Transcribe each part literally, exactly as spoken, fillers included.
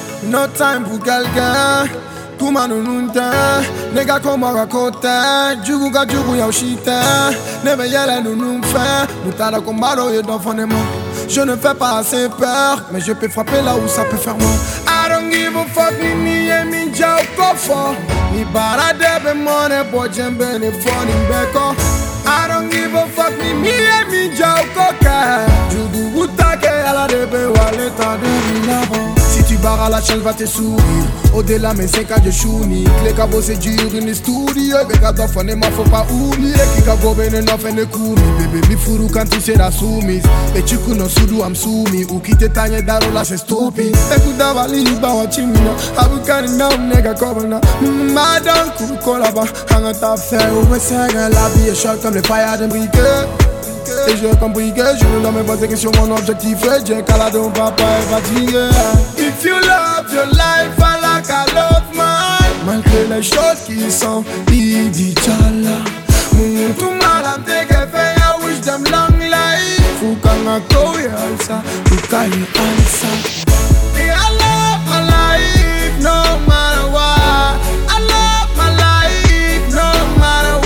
No time pour quelqu'un. Kuma nununta, nega koma rakota, jugu ga jugu ya ushita, neve yele nununfa, mutala kombalo ye d'enfant. Je ne fais pas assez peur, mais je peux frapper là où ça peut faire mal. I don't give a fuck, ni mi e mi jao kofo, ni barade be money, boy jembe ni phone in beko. I don't give a fuck, ni mi e mi jao koka, jugu utake ala de be wale tadu binabo. Si tu barres à la chaîne, va te sourire. Au-delà, mes cinq ans de chouni. Les cabos, c'est dur, une studio. Les gars d'enfants, ma faut pas oublier. Qui cabos, ben, n'en fait ne courmi. Bébé, mi fourou quand tu sais la soumise. Et tu connais soudou, am soumi. Ou qui te tagne d'aro, là, c'est stupide. Écoute, d'avali, ba, wa, chimina. Abukani, na, nega, kobana. Madame, kouko, là-bas. Hang ta fait, ou me saigne. La vie est choc comme les paillards d'un briquet. Et j'ai compris que je ne dois me poser que sur mon objectif. J'ai calade, mon papa est fatigué. If you love your life, I like I love mine. Malgré les choses qui sont idicales. Moun tout mal, take a fait, I wish them long life. Fukanga koya alsa, fukayi alsa. I love my life, no matter what. I love my life, no matter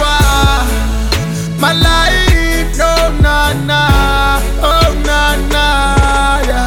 what. My life, no na na, oh na na, yeah.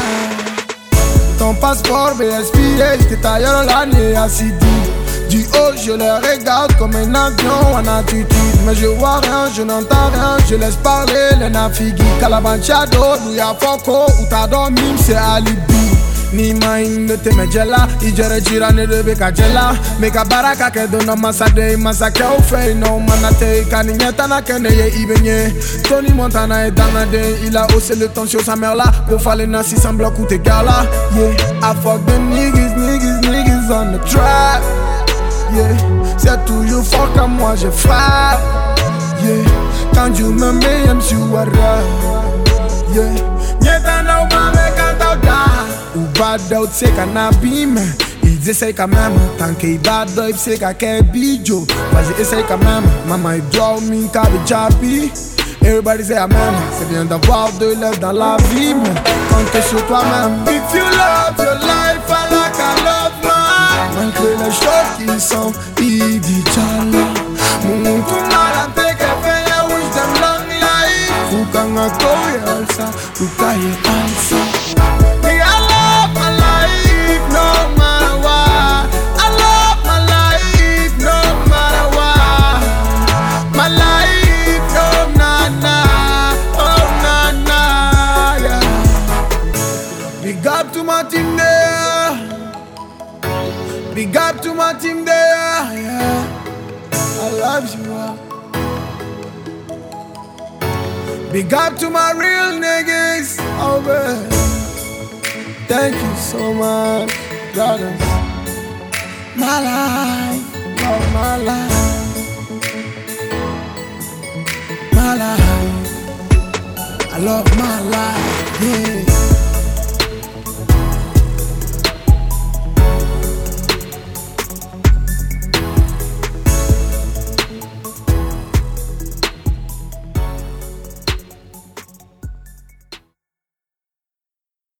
Ton passeport B S P A, t'es tailleur l'année assidue. Du haut, je les regarde comme un avion en altitude. Mais je vois rien, je n'entends rien, je laisse parler les navigues. Calabanchado, nous y'a Foko, ou t'as dormi, c'est alibi. Ni main de te mejela, ijere jirane de beka jela. Meka baraka ke dona masade, masake au fe no manate. Kaninyeta na kene ye ibenye. Tony Montana est dans la day, il a haussé le ton sur sa mère là. Pour faire les nassis sans bloc ou tes gars là. Yeah, I fuck the niggas, niggas, niggas on the track. Yeah, c'est toujours fort comme moi je frappe. Yeah, quand tu me mets, I'm sur wara. Yeah, nyeta na umame kanta da. Ou bad out c'est qu'un abîme. Ils essayent quand même, tant qu'ils bad out c'est qu'un bidjo. Vas-y essaye quand même, maman il doit min kabe jabi. Everybody say amen, c'est bien d'avoir de l'aide dans la vie, mais compte sur toi-même. If you love your life, I like I love mine. Malgré les choses qui sont idicales. Moun tout mal en take a fait, I wish them long life. Fukanga koya alsa, fukaye alsa. Big up to my team there. Big up to my team there. Yeah. I love you all. Big up to my real niggas. Oh man. Thank you so much, brothers. My life, love my life. My life. I love my life. Yeah.